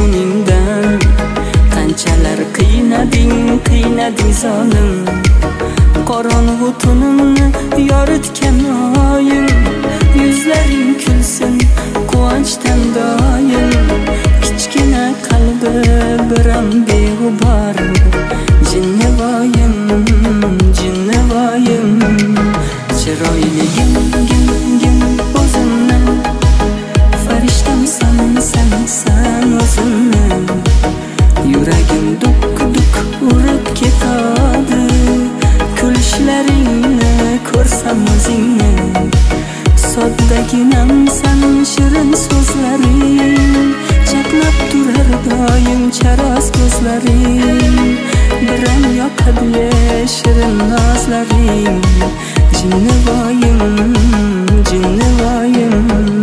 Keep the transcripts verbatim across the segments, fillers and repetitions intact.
yo'g'uningdan. Qanchalar qiynading, qiynading zolim. Qorong'u tunimni yoritgan oyim. Yuzlaring kulsin quvonchdan doim. Kichkina qalbi biram beg'ubor. Jinnivoyim, jinnivoyim. Chiroyligim, gim, gim o'zimni. Farishtamsan, san, san o'zimni. Yuragim duk-duk urib ketadi. Kulishlaringni ko'rsam o'zingni. Soddaginam san, shirin so'zlaring. Chaqnab turar doim charos ko'zlaring. Biram yoqadi shirin nozlaring. Jinnivoyim, jinnivoyim.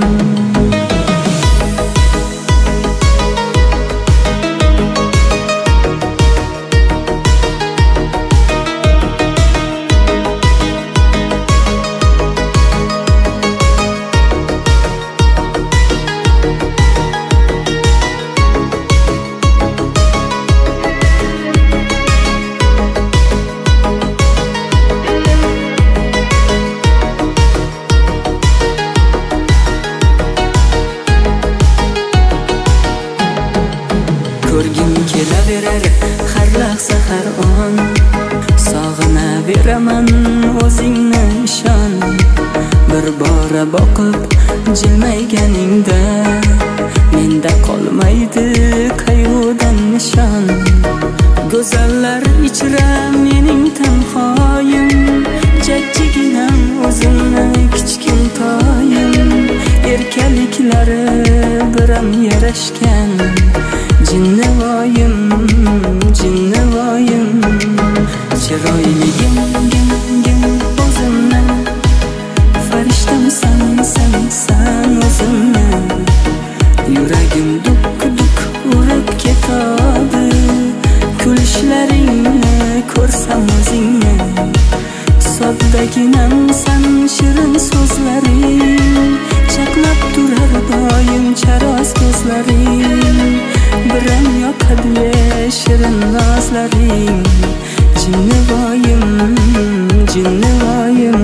Ko'rgim kelaverar har lahza har on. Sog'inaveraman o'zingni ishon. Bir bora boqib jilmayganingda menda qolmaydi qayg'udan nishon. Go'zallar ichra mening tanhoyim. Jajjiginam o'zimni kichkintoyim. Erkaliklari biram yarashgan. Jinnivoyim, jinnivoyim. Chiroyligim, gim, gim o'zimni. Farishtamsan, san, san o'zimni. Yuragim duk-duk urib ketadi. Kulishlaringni ko'rsam o'zingni. Soddaginam san, shirin so'zlaring. Chaqnab turar doim charos ko'zlaring. Biram yoqadi shirin nozlaring. Jinnivoyim, jinnivoyim.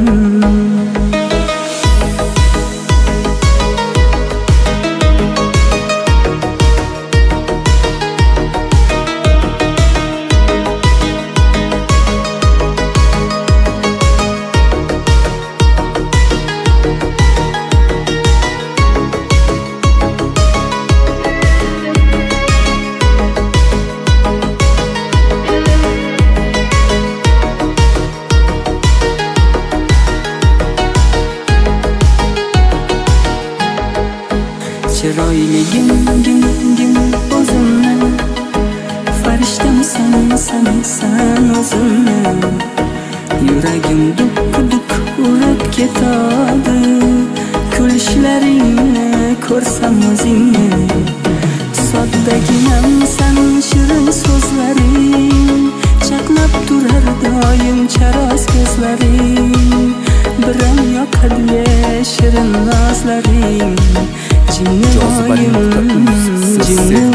Chiroyligim, gim, gim o'zimni. Farishtamsan, san, san o'zimni. Yuragim duk-duk urib ketadi. Kulishlaringni ko'rsam o'zingni. Soddaginam san, shirin so'zlaring. Chaqnab turar doim charos ko'zlaring. Biram yoqadi shirin nozlaring. Jinnivoyim, jinnivoyim.